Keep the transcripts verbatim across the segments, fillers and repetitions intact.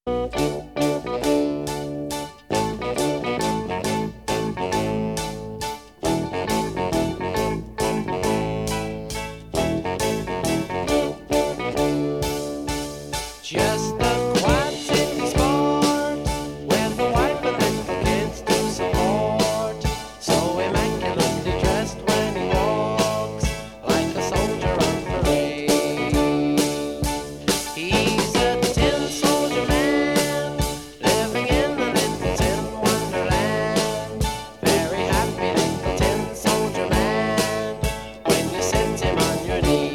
Just a quiet city sport with the wife and little kids to support. So immaculately dressed when he walks like a soldier on parade. He's a tin soldier man living in a little tin wonderland. Very happy little tin soldier man when you sit him on your knee.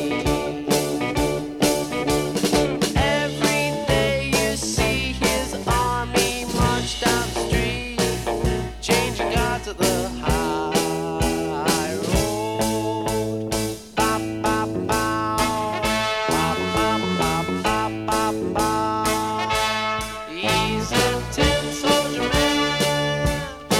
To the high road. Bop, bop, bow. Bop, bop, bop, bop, bop, bow. He's a tin soldier man.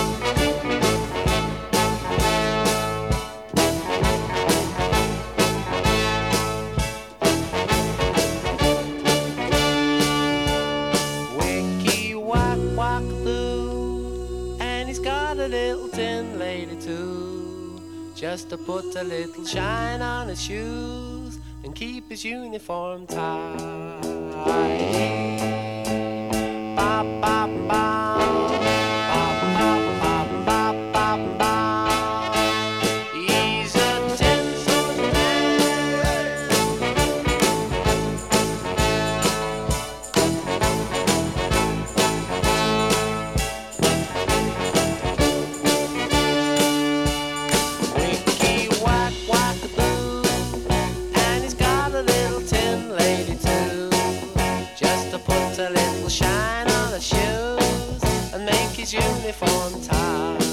Wicky wack wack loo, and he's got a little tin lady too, just to put a little shine on his shoes and keep his uniform tight. Bop, bop, bop. Bop, bop, bop, bop, bop, bop. He's a tin soldier man. Wicky wack wack boo, and he's got a little tin lady too, just to put a little shine on his shoes and make his uniform tight.